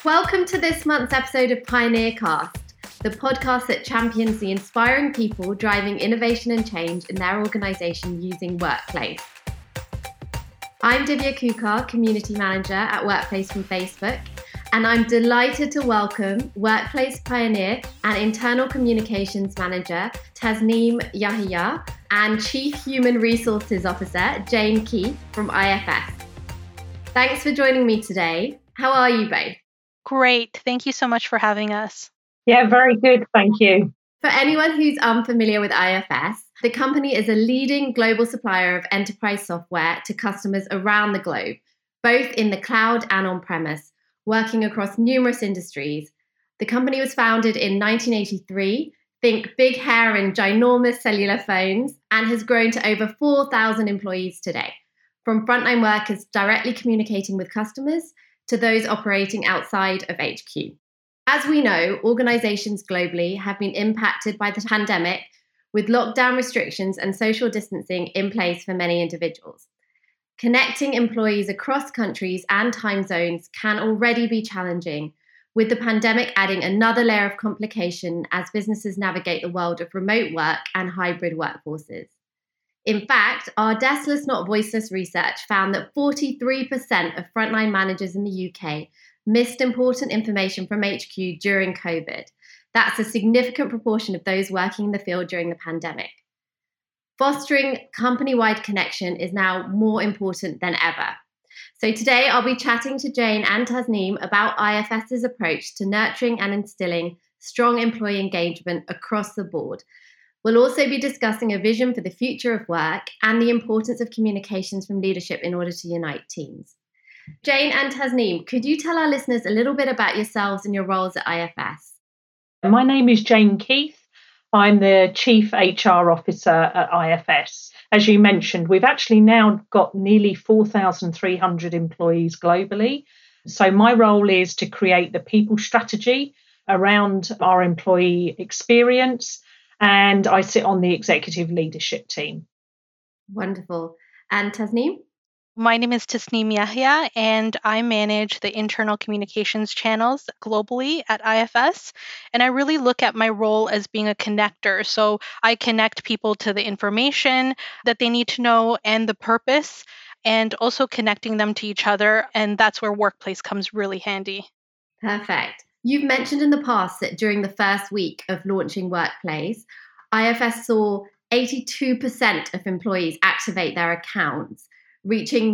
Welcome to this month's episode of Pioneer Cast, the podcast that champions the inspiring people driving innovation and change in their organisation using Workplace. I'm Divya Kukar, Community Manager at Workplace from Facebook, and I'm delighted to welcome Workplace Pioneer and Internal Communications Manager Tasneem Yahya and Chief Human Resources Officer Jane Keith from IFS. Thanks for joining me today. How are you both? Great. Thank you so much for having us. Yeah, very good. Thank you. For anyone who's unfamiliar with IFS, the company is a leading global supplier of enterprise software to customers around the globe, both in the cloud and on-premise, working across numerous industries. The company was founded in 1983, think big hair and ginormous cellular phones, and has grown to over 4,000 employees today, from frontline workers directly communicating with customers to those operating outside of HQ. As we know, organizations globally have been impacted by the pandemic, with lockdown restrictions and social distancing in place for many individuals. Connecting employees across countries and time zones can already be challenging, with the pandemic adding another layer of complication as businesses navigate the world of remote work and hybrid workforces. In fact, our Deskless Not Voiceless research found that 43% of frontline managers in the UK missed important information from HQ during COVID. That's a significant proportion of those working in the field during the pandemic. Fostering company-wide connection is now more important than ever. So today I'll be chatting to Jane and Tasneem about IFS's approach to nurturing and instilling strong employee engagement across the board. We'll also be discussing a vision for the future of work and the importance of communications from leadership in order to unite teams. Jane and Tasneem, could you tell our listeners a little bit about yourselves and your roles at IFS? My name is Jane Keith. I'm the Chief HR Officer at IFS. As you mentioned, we've actually now got nearly 4,300 employees globally. So my role is to create the people strategy around our employee experience, and I sit on the executive leadership team. Wonderful. And Tasneem? My name is Tasneem Yahya, and I manage the internal communications channels globally at IFS. And I really look at my role as being a connector. So I connect people to the information that they need to know and the purpose, and also connecting them to each other. And that's where Workplace comes really handy. Perfect. You've mentioned in the past that during the first week of launching Workplace, IFS saw 82% of employees activate their accounts, reaching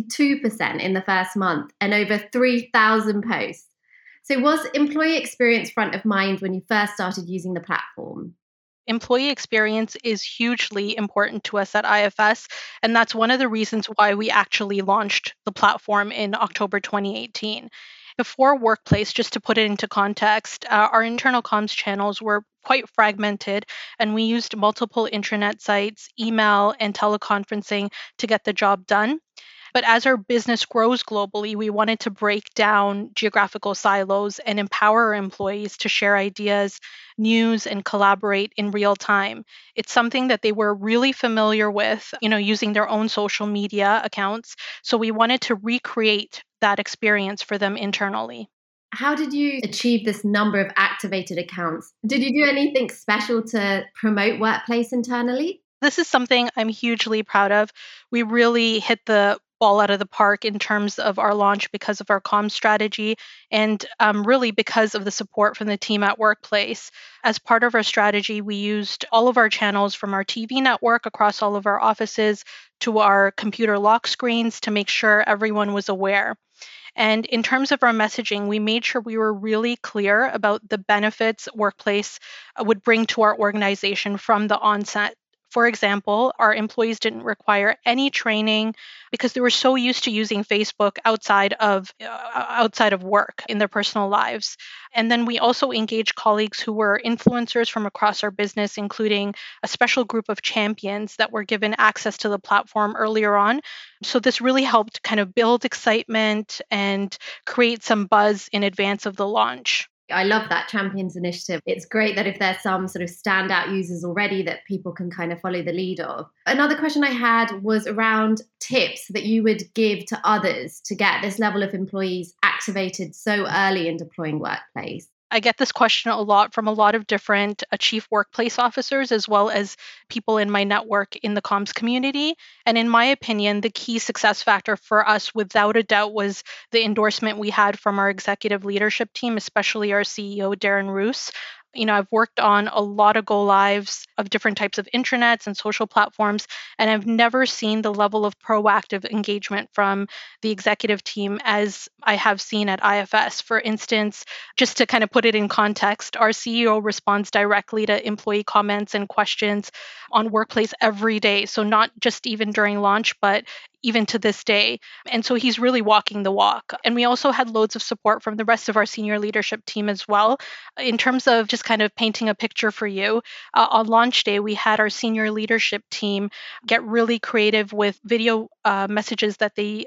92% in the first month and over 3,000 posts. So was employee experience front of mind when you first started using the platform? Employee experience is hugely important to us at IFS, and that's one of the reasons why we actually launched the platform in October 2018. Before Workplace, just to put it into context, our internal comms channels were quite fragmented, and we used multiple intranet sites, email, and teleconferencing to get the job done. But as our business grows globally, we wanted to break down geographical silos and empower our employees to share ideas, news, and collaborate in real time. It's something that they were really familiar with, using their own social media accounts. So we wanted to recreate that experience for them internally. How did you achieve this number of activated accounts? Did you do anything special to promote Workplace internally? This is something I'm hugely proud of. We really hit the ball out of the park in terms of our launch because of our comm strategy and really because of the support from the team at Workplace. As part of our strategy, we used all of our channels from our TV network across all of our offices to our computer lock screens to make sure everyone was aware. And in terms of our messaging, we made sure we were really clear about the benefits Workplace would bring to our organization from the onset. For example, our employees didn't require any training because they were so used to using Facebook outside of work in their personal lives. And then we also engaged colleagues who were influencers from across our business, including a special group of champions that were given access to the platform earlier on. So this really helped kind of build excitement and create some buzz in advance of the launch. I love that Champions initiative. It's great that if there's some sort of standout users already that people can kind of follow the lead of. Another question I had was around tips that you would give to others to get this level of employees activated so early in deploying Workplace. I get this question a lot from a lot of different chief workplace officers, as well as people in my network in the comms community. And in my opinion, the key success factor for us, without a doubt, was the endorsement we had from our executive leadership team, especially our CEO, Darren Roos. I've worked on a lot of go lives of different types of intranets and social platforms, and I've never seen the level of proactive engagement from the executive team as I have seen at IFS. For instance, just to kind of put it in context, our CEO responds directly to employee comments and questions on Workplace every day. So not just even during launch, but even to this day. And so he's really walking the walk. And we also had loads of support from the rest of our senior leadership team as well. In terms of just kind of painting a picture for you, on launch day, we had our senior leadership team get really creative with video messages that they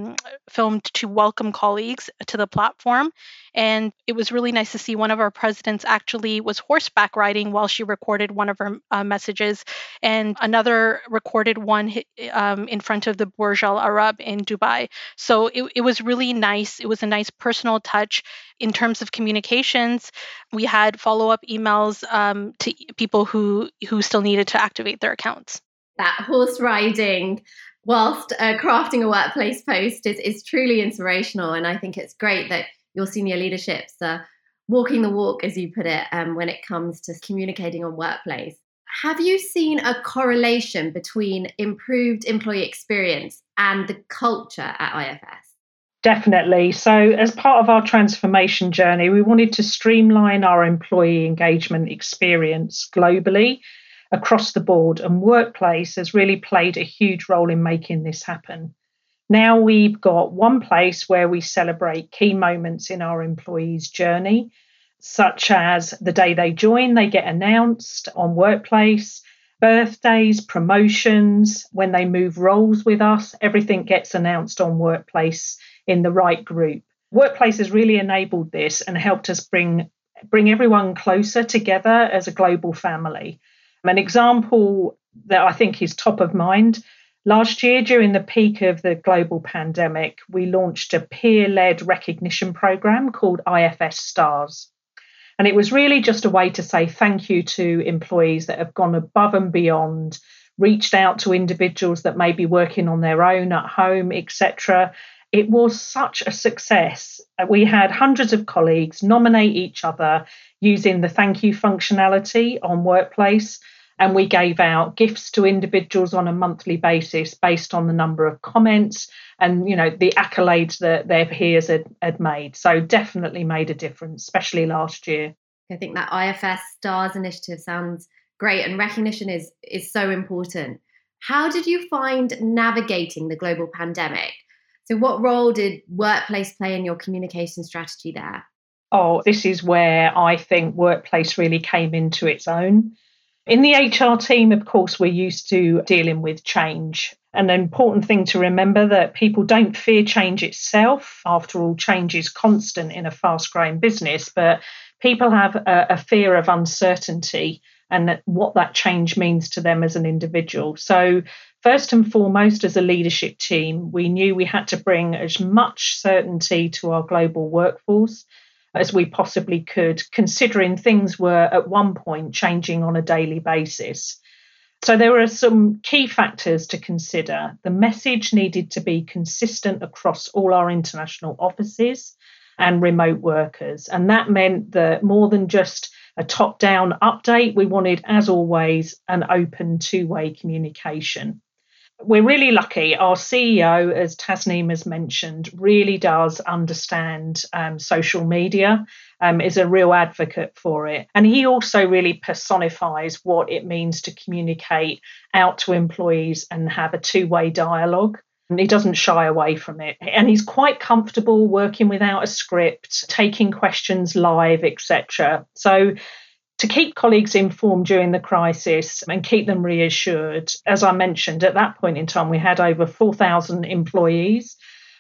filmed to welcome colleagues to the platform. And it was really nice to see one of our presidents actually was horseback riding while she recorded one of her messages, and another recorded one in front of the Burj Al Arab in Dubai. So it was really nice. It was a nice personal touch. In terms of communications, we had follow-up emails to people who still needed to activate their accounts. That horse riding whilst crafting a Workplace post is truly inspirational. And I think it's great that your senior leaderships are walking the walk, as you put it, when it comes to communicating on Workplace. Have you seen a correlation between improved employee experience and the culture at IFS? Definitely. So as part of our transformation journey, we wanted to streamline our employee engagement experience globally across the board, and Workplace has really played a huge role in making this happen. Now we've got one place where we celebrate key moments in our employees' journey, such as the day they join, they get announced on Workplace, birthdays, promotions, when they move roles with us, everything gets announced on Workplace in the right group. Workplace has really enabled this and helped us bring everyone closer together as a global family. An example that I think is top of mind, last year during the peak of the global pandemic, we launched a peer-led recognition program called IFS Stars. And it was really just a way to say thank you to employees that have gone above and beyond, reached out to individuals that may be working on their own at home, etc. It was such a success. We had hundreds of colleagues nominate each other using the thank you functionality on Workplace. And we gave out gifts to individuals on a monthly basis based on the number of comments and, the accolades that their peers had made. So definitely made a difference, especially last year. I think that IFS Stars initiative sounds great, and recognition is so important. How did you find navigating the global pandemic? So what role did Workplace play in your communication strategy there? Oh, this is where I think Workplace really came into its own. In the HR team, of course, we're used to dealing with change. And an important thing to remember that people don't fear change itself. After all, change is constant in a fast-growing business, but people have a fear of uncertainty and what that change means to them as an individual. So first and foremost, as a leadership team, we knew we had to bring as much certainty to our global workforce as we possibly could, considering things were at one point changing on a daily basis. So there were some key factors to consider. The message needed to be consistent across all our international offices and remote workers. And that meant that more than just a top-down update, we wanted, as always, an open two-way communication. We're really lucky. Our CEO, as Tasneem has mentioned, really does understand social media, is a real advocate for it. And he also really personifies what it means to communicate out to employees and have a two-way dialogue. And he doesn't shy away from it. And he's quite comfortable working without a script, taking questions live, etc. So to keep colleagues informed during the crisis and keep them reassured, as I mentioned, at that point in time, we had over 4,000 employees.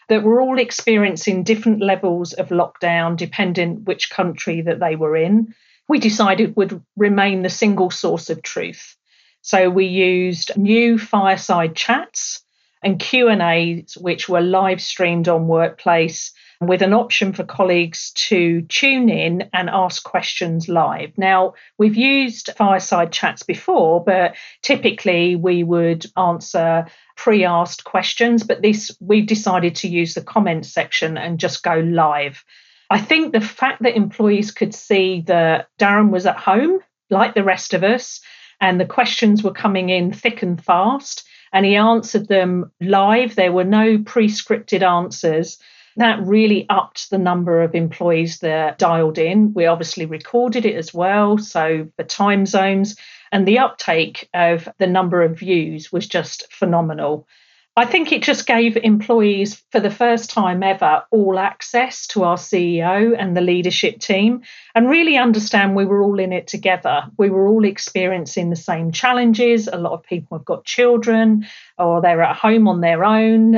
that were all experiencing different levels of lockdown, depending which country that they were in. We decided would remain the single source of truth. So we used new fireside chats and Q&As, which were live streamed on Workplace, with an option for colleagues to tune in and ask questions live. Now, we've used fireside chats before, but typically we would answer pre-asked questions, but we've decided to use the comments section and just go live. I think the fact that employees could see that Darren was at home, like the rest of us, and the questions were coming in thick and fast, and he answered them live. There were no pre-scripted answers. That really upped the number of employees that dialed in. We obviously recorded it as well, so the time zones, and the uptake of the number of views was just phenomenal. I think it just gave employees, for the first time ever, all access to our CEO and the leadership team, and really understand we were all in it together. We were all experiencing the same challenges. A lot of people have got children or they're at home on their own.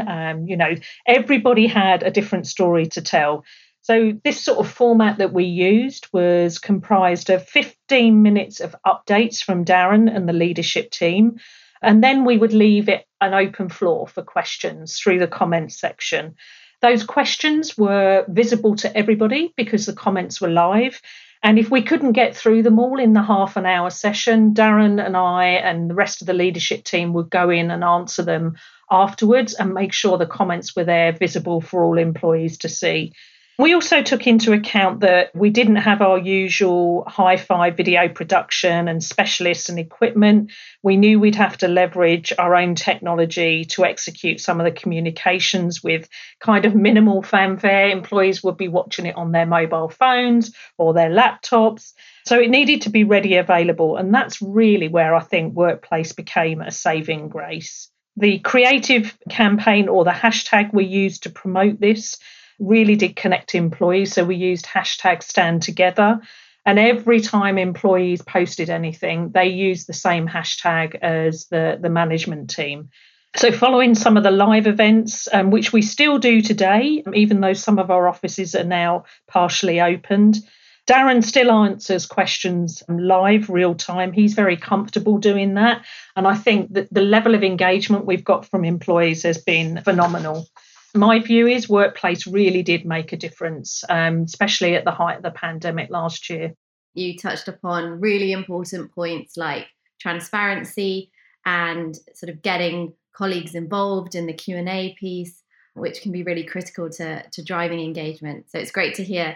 Everybody had a different story to tell. So this sort of format that we used was comprised of 15 minutes of updates from Darren and the leadership team. And then we would leave it an open floor for questions through the comments section. Those questions were visible to everybody because the comments were live. And if we couldn't get through them all in the half an hour session, Darren and I and the rest of the leadership team would go in and answer them afterwards and make sure the comments were there visible for all employees to see. We also took into account that we didn't have our usual hi-fi video production and specialists and equipment. We knew we'd have to leverage our own technology to execute some of the communications with kind of minimal fanfare. Employees would be watching it on their mobile phones or their laptops. So it needed to be ready available. And that's really where I think Workplace became a saving grace. The creative campaign or the hashtag we used to promote this really did connect employees. So we used hashtag stand together. And every time employees posted anything, they used the same hashtag as the management team. So following some of the live events, which we still do today, even though some of our offices are now partially opened, Darren still answers questions live, real time. He's very comfortable doing that. And I think that the level of engagement we've got from employees has been phenomenal. My view is Workplace really did make a difference, especially at the height of the pandemic last year. You touched upon really important points like transparency and sort of getting colleagues involved in the Q&A piece, which can be really critical to driving engagement. So it's great to hear.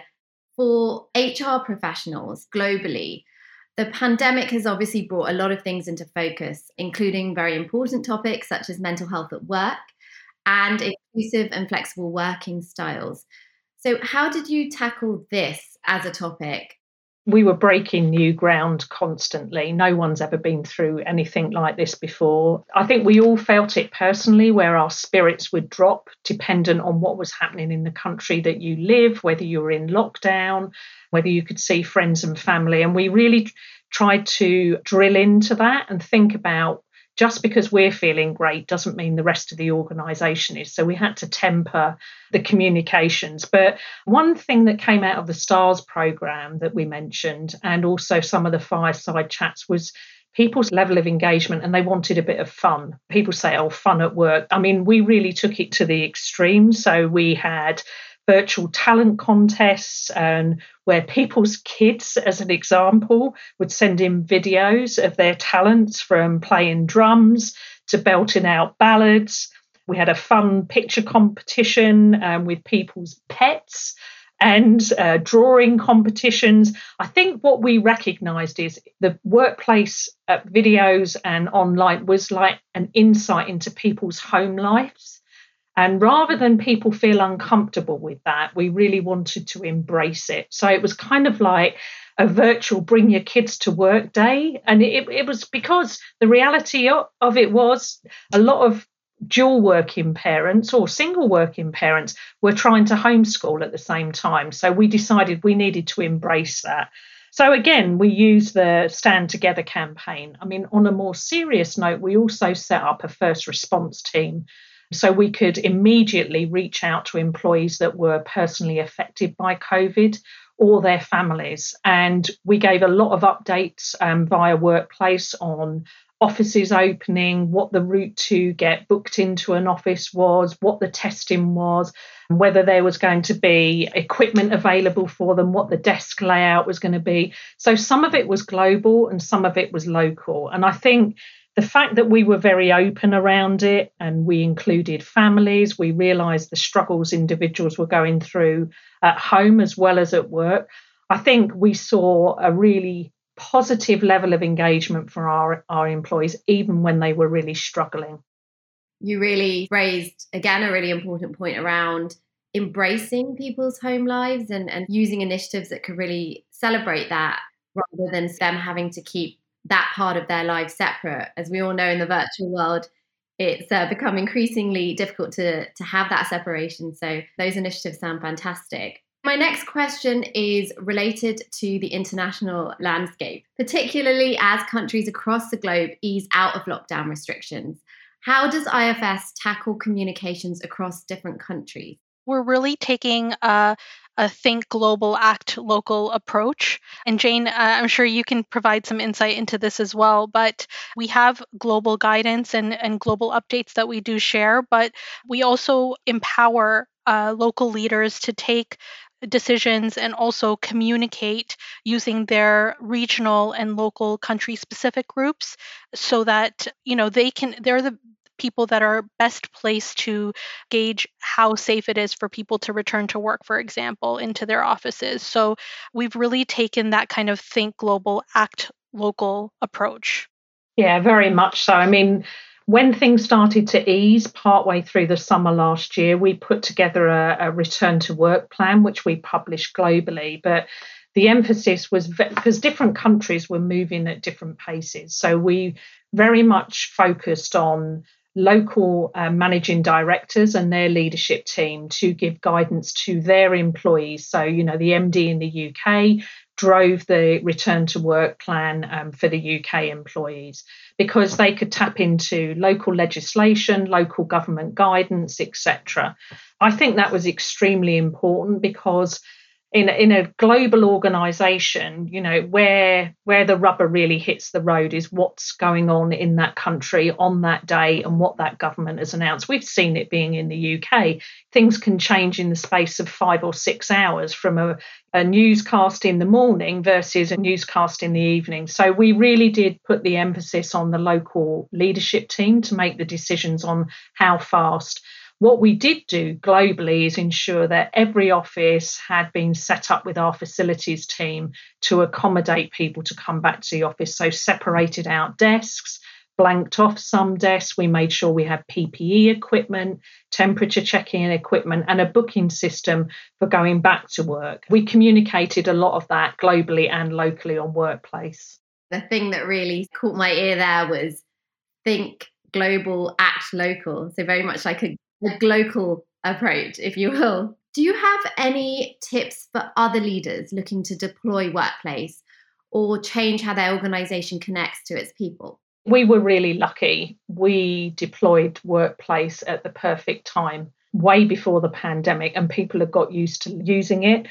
For HR professionals globally, the pandemic has obviously brought a lot of things into focus, including very important topics such as mental health at work and inclusive and flexible working styles. So how did you tackle this as a topic? We were breaking new ground constantly. No one's ever been through anything like this before. I think we all felt it personally, where our spirits would drop dependent on what was happening in the country that you live, whether you were in lockdown, whether you could see friends and family. And we really tried to drill into that and think about, just because we're feeling great doesn't mean the rest of the organisation is. So we had to temper the communications. But one thing that came out of the STARS programme that we mentioned, and also some of the fireside chats, was people's level of engagement, and they wanted a bit of fun. People say, oh, fun at work. I mean, we really took it to the extreme. So we had virtual talent contests, and where people's kids, as an example, would send in videos of their talents, from playing drums to belting out ballads. We had a fun picture competition with people's pets and drawing competitions. I think what we recognised is the Workplace videos and online was like an insight into people's home lives. And rather than people feel uncomfortable with that, we really wanted to embrace it. So it was kind of like a virtual bring your kids to work day. And it was because the reality of it was a lot of dual working parents or single working parents were trying to homeschool at the same time. So we decided we needed to embrace that. So again, we used the Stand Together campaign. I mean, on a more serious note, we also set up a first response team. So we could immediately reach out to employees that were personally affected by COVID or their families. And we gave a lot of updates via Workplace on offices opening, what the route to get booked into an office was, what the testing was, whether there was going to be equipment available for them, what the desk layout was going to be. So some of it was global and some of it was local. And I think the fact that we were very open around it and we included families, we realised the struggles individuals were going through at home as well as at work. I think we saw a really positive level of engagement for our employees, even when they were really struggling. You really raised, again, a really important point around embracing people's home lives and using initiatives that could really celebrate that rather than them having to keep that part of their lives separate. As we all know, in the virtual world, it's become increasingly difficult to have that separation. So those initiatives sound fantastic. My next question is related to the international landscape, particularly as countries across the globe ease out of lockdown restrictions. How does IFS tackle communications across different countries? We're really taking a think global, act local approach. And Jane, I'm sure you can provide some insight into this as well, but we have global guidance and global updates that we do share, but we also empower local leaders to take decisions and also communicate using their regional and local country specific groups so that they're the people that are best placed to gauge how safe it is for people to return to work, for example, into their offices. So we've really taken that kind of think global, act local approach. Yeah, very much so. I mean, when things started to ease partway through the summer last year, we put together a return to work plan, which we published globally. But the emphasis was because different countries were moving at different paces. So we very much focused on local managing directors and their leadership team to give guidance to their employees. So, the MD in the UK drove the return to work plan for the UK employees because they could tap into local legislation, local government guidance, etc. I think that was extremely important because in a global organization, where the rubber really hits the road is what's going on in that country on that day and what that government has announced. We've seen it being in the UK. Things can change in the space of 5 or 6 hours from a newscast in the morning versus a newscast in the evening. So we really did put the emphasis on the local leadership team to make the decisions on how fast. What we did do globally is ensure that every office had been set up with our facilities team to accommodate people to come back to the office. So separated out desks, blanked off some desks. We made sure we had PPE equipment, temperature checking equipment, and a booking system for going back to work. We communicated a lot of that globally and locally on Workplace. The thing that really caught my ear there was think global, act local. So very much like a global approach, if you will. Do you have any tips for other leaders looking to deploy Workplace or change how their organization connects to its people? We were really lucky. We deployed Workplace at the perfect time, way before the pandemic, and people had got used to using it.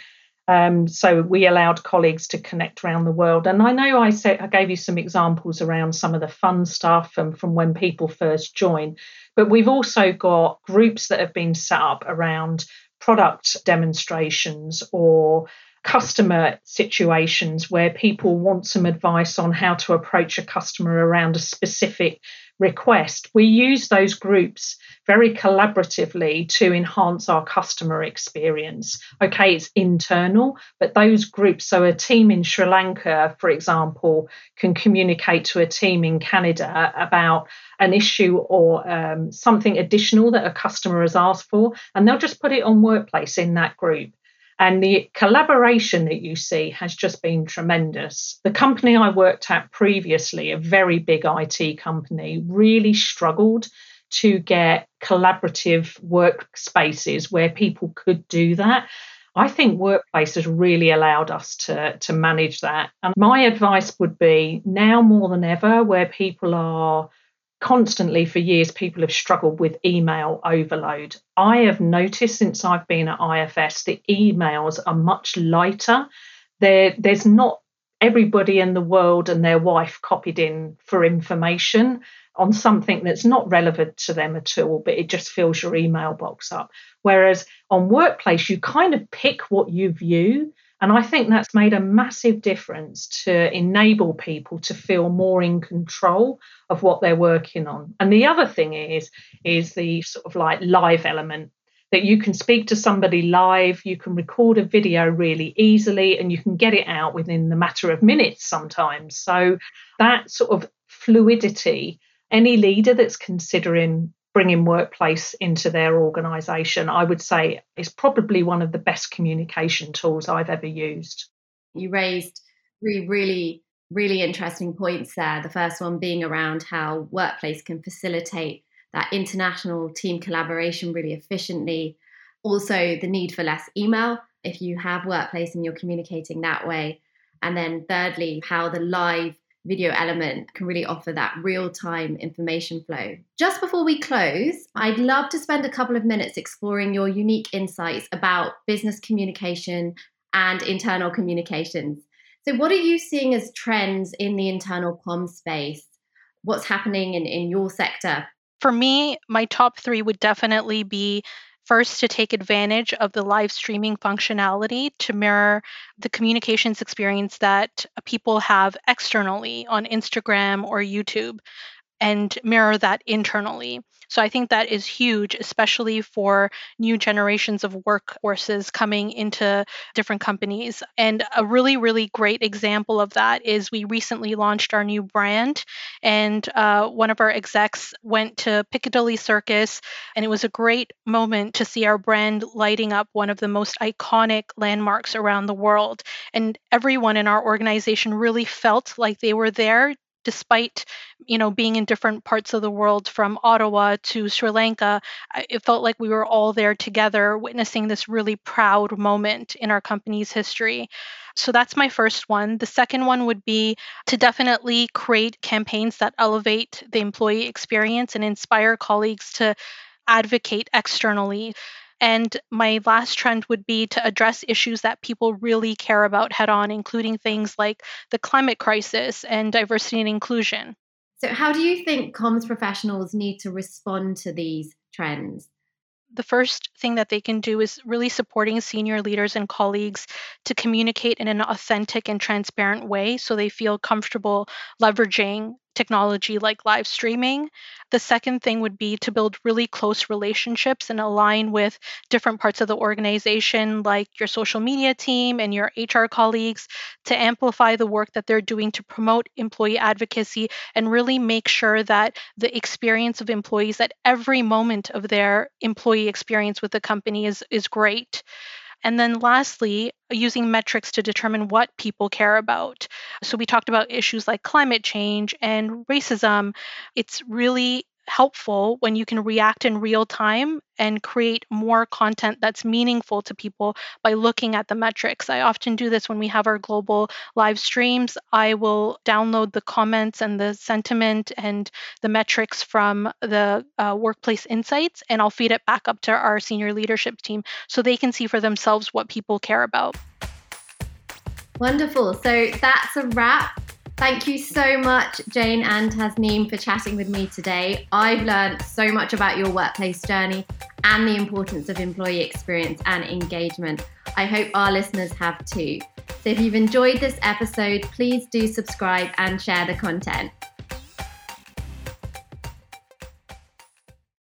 So we allowed colleagues to connect around the world. And I know I gave you some examples around some of the fun stuff and from when people first join, but we've also got groups that have been set up around product demonstrations or customer situations where people want some advice on how to approach a customer around a specific request. We use those groups very collaboratively to enhance our customer experience. Okay, it's internal, but those groups, so a team in Sri Lanka, for example, can communicate to a team in Canada about an issue or something additional that a customer has asked for, and they'll just put it on Workplace in that group. And the collaboration that you see has just been tremendous. The company I worked at previously, a very big IT company, really struggled to get collaborative workspaces where people could do that. I think Workplace has really allowed us to manage that. And my advice would be now more than ever, where people are constantly for years, people have struggled with email overload. I have noticed since I've been at IFS, the emails are much lighter. There's not everybody in the world and their wife copied in for information on something that's not relevant to them at all, but it just fills your email box up. Whereas on Workplace, you kind of pick what you view. And I think that's made a massive difference to enable people to feel more in control of what they're working on. And the other thing is the sort of like live element, that you can speak to somebody live, you can record a video really easily, and you can get it out within the matter of minutes sometimes. So that sort of fluidity, any leader that's considering bringing Workplace into their organisation, I would say is probably one of the best communication tools I've ever used. You raised three really, really interesting points there. The first one being around how Workplace can facilitate that international team collaboration really efficiently. Also, the need for less email if you have Workplace and you're communicating that way. And then thirdly, how the live video element can really offer that real-time information flow. Just before we close, I'd love to spend a couple of minutes exploring your unique insights about business communication and internal communications. So what are you seeing as trends in the internal comm space? What's happening in your sector? For me, my top three would definitely be first, to take advantage of the live streaming functionality to mirror the communications experience that people have externally on Instagram or YouTube, and mirror that internally. So I think that is huge, especially for new generations of workforces coming into different companies. And a really, really great example of that is we recently launched our new brand, and one of our execs went to Piccadilly Circus, and it was a great moment to see our brand lighting up one of the most iconic landmarks around the world. And everyone in our organization really felt like they were there, despite being in different parts of the world, from Ottawa to Sri Lanka. It felt like we were all there together witnessing this really proud moment in our company's history. So that's my first one. The second one would be to definitely create campaigns that elevate the employee experience and inspire colleagues to advocate externally. And my last trend would be to address issues that people really care about head on, including things like the climate crisis and diversity and inclusion. So how do you think comms professionals need to respond to these trends? The first thing that they can do is really supporting senior leaders and colleagues to communicate in an authentic and transparent way so they feel comfortable leveraging technology like live streaming. The second thing would be to build really close relationships and align with different parts of the organization, like your social media team and your HR colleagues, to amplify the work that they're doing to promote employee advocacy and really make sure that the experience of employees at every moment of their employee experience with the company is great. And then lastly, using metrics to determine what people care about. So we talked about issues like climate change and racism. It's really helpful when you can react in real time and create more content that's meaningful to people by looking at the metrics. I often do this when we have our global live streams. I will download the comments and the sentiment and the metrics from the Workplace Insights, and I'll feed it back up to our senior leadership team so they can see for themselves what people care about. Wonderful. So that's a wrap. Thank you so much, Jane and Tasneem, for chatting with me today. I've learned so much about your workplace journey and the importance of employee experience and engagement. I hope our listeners have too. So if you've enjoyed this episode, please do subscribe and share the content.